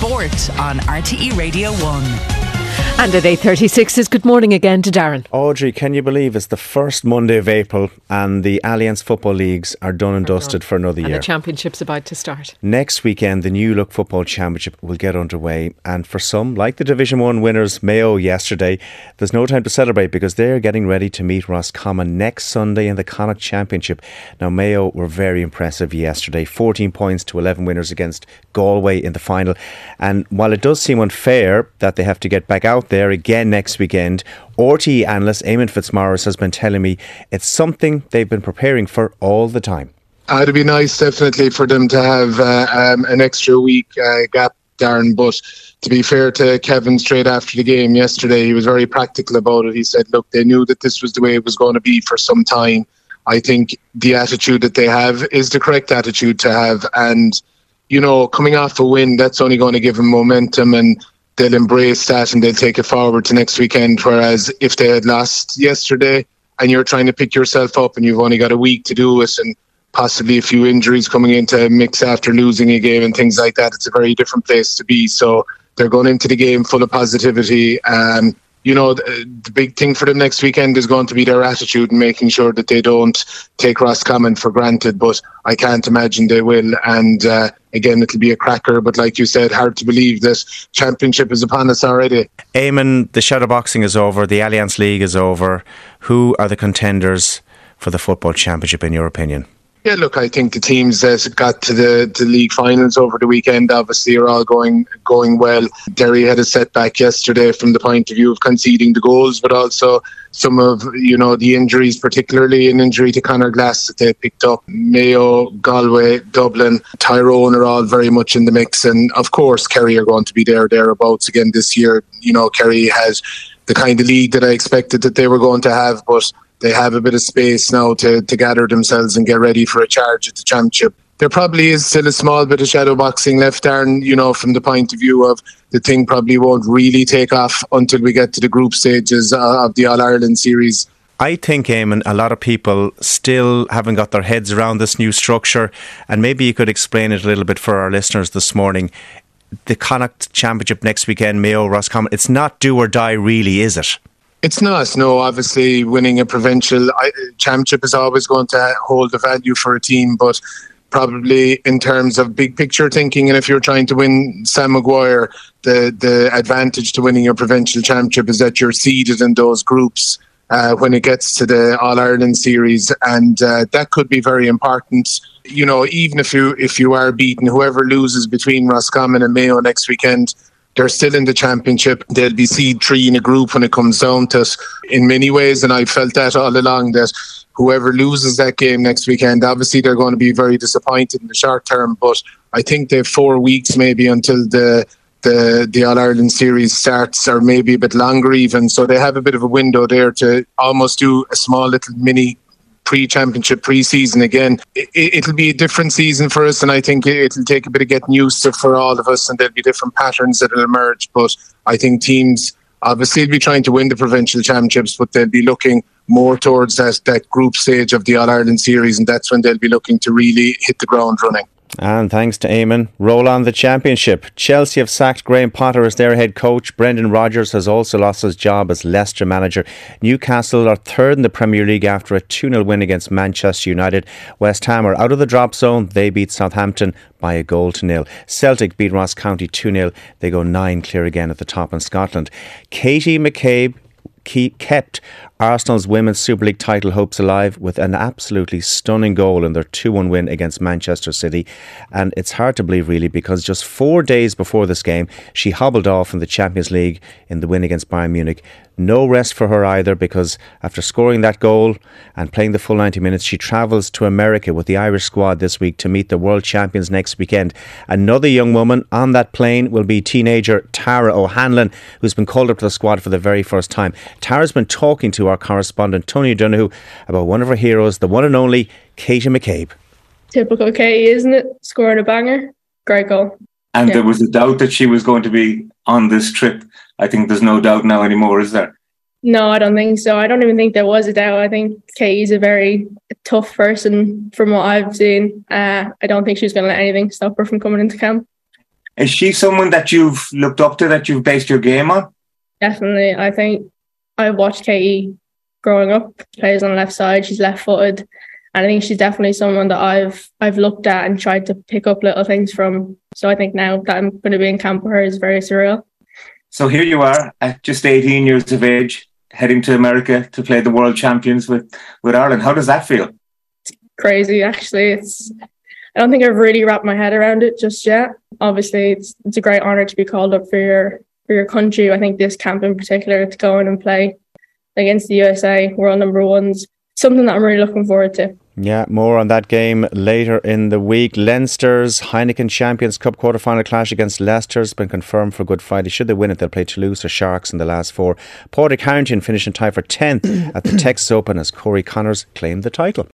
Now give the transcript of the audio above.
Sport on RTE Radio 1. And at 8:36 is good morning again to Darren. Audrey, can you believe it's the first Monday of April and the Alliance Football Leagues are done and dusted for another year. And the Championship's about to start. Next weekend, the New Look Football Championship will get underway. And for some, like the Division 1 winners Mayo yesterday, there's no time to celebrate because they're getting ready to meet Roscommon next Sunday in the Connacht Championship. Now, Mayo were very impressive yesterday. 14 points to 11 winners against Galway in the final. And while it does seem unfair that they have to get back out there again next weekend, RTE analyst Eamon Fitzmaurice has been telling me it's something they've been preparing for all the time. It'd be nice definitely for them to have an extra week gap, Darren, but to be fair to Kevin, straight after the game yesterday, he was very practical about it. He said, look, they knew that this was the way it was going to be for some time. I think the attitude that they have is the correct attitude to have, and you know, coming off a win, that's only going to give them momentum, and they'll embrace that and they'll take it forward to next weekend. Whereas if they had lost yesterday and you're trying to pick yourself up and you've only got a week to do it and possibly a few injuries coming into mix after losing a game and things like that, it's a very different place to be. So they're going into the game full of positivity. You know, the big thing for them next weekend is going to be their attitude and making sure that they don't take Roscommon for granted, but I can't imagine they will. And again, it'll be a cracker, but like you said, hard to believe this championship is upon us already. Eamon, the shadowboxing is over, the Alliance League is over. Who are the contenders for the football championship in your opinion? Yeah, look, I think the teams that got to the league finals over the weekend obviously are all going well. Derry had a setback yesterday from the point of view of conceding the goals, but also some of, you know, the injuries, particularly an injury to Conor Glass that they picked up. Mayo, Galway, Dublin, Tyrone are all very much in the mix, and of course Kerry are going to be thereabouts again this year. You know, Kerry has the kind of league that I expected that they were going to have, but they have a bit of space now to gather themselves and get ready for a charge at the championship. There probably is still a small bit of shadow boxing left, Darren, you know, from the point of view of the thing probably won't really take off until we get to the group stages of the All-Ireland series. I think, Eamon, a lot of people still haven't got their heads around this new structure, and maybe you could explain it a little bit for our listeners this morning. The Connacht Championship next weekend, Mayo, Roscommon, it's not do or die really, is it? It's not, no. Obviously, winning a provincial championship is always going to hold the value for a team, but probably in terms of big picture thinking, and if you're trying to win Sam Maguire, the advantage to winning your provincial championship is that you're seeded in those groups when it gets to the All-Ireland series, and that could be very important. You know, even if you are beaten, whoever loses between Roscommon and Mayo next weekend, they're still in the championship. They'll be seed 3 in a group when it comes down to it in many ways, and I've felt that all along, that whoever loses that game next weekend, obviously they're going to be very disappointed in the short term, but I think they have 4 weeks maybe until the All-Ireland series starts, or maybe a bit longer even, so they have a bit of a window there to almost do a small little mini pre-championship, pre-season again. It'll be a different season for us, and I think it'll take a bit of getting used to for all of us, and there'll be different patterns that will emerge. But I think teams obviously will be trying to win the provincial championships, but they'll be looking more towards that group stage of the All-Ireland series, and that's when they'll be looking to really hit the ground running. And thanks to Eamon, roll on the championship. Chelsea have sacked Graham Potter as their head coach. Brendan Rodgers has also lost his job as Leicester manager. Newcastle are third in the Premier League after a 2-0 win against Manchester United. West Ham are out of the drop zone. They beat Southampton by 1-0. Celtic beat Ross County 2-0. They go 9 clear again at the top in Scotland. Katie McCabe kept Arsenal's Women's Super League title hopes alive with an absolutely stunning goal in their 2-1 win against Manchester City. And it's hard to believe really, because just 4 days before this game she hobbled off in the Champions League in the win against Bayern Munich. No rest for her either, because after scoring that goal and playing the full 90 minutes, she travels to America with the Irish squad this week to meet the world champions next weekend. Another young woman on that plane will be teenager Tara O'Hanlon, who's been called up to the squad for the very first time. Tara's been talking to our correspondent Tony O'Donoghue about one of her heroes, the one and only Katie McCabe. Typical Katie, isn't it? Scoring a banger. Great goal. And there was a doubt that she was going to be on this trip. I think there's no doubt now anymore, is there? No, I don't think so. I don't even think there was a doubt. I think Katie's a very tough person from what I've seen. I don't think she's going to let anything stop her from coming into camp. Is she someone that you've looked up to, that you've based your game on? Definitely. I think I watched Katie growing up, plays on the left side, she's left-footed. And I think she's definitely someone that I've looked at and tried to pick up little things from. So I think now that I'm going to be in camp with her is very surreal. So here you are at just 18 years of age, heading to America to play the World Champions with Ireland. How does that feel? It's crazy, actually. I don't think I've really wrapped my head around it just yet. Obviously, it's a great honour to be called up for your country. I think this camp in particular, to go in and play against the USA, world number ones, something that I'm really looking forward to. Yeah, more on that game later in the week. Leinster's Heineken Champions Cup quarter-final clash against Leicester has been confirmed for Good Friday. Should they win it, they'll play Toulouse or Sharks in the last four. Portacarrangton finishing tie for 10th at the Texas Open as Corey Connors claimed the title.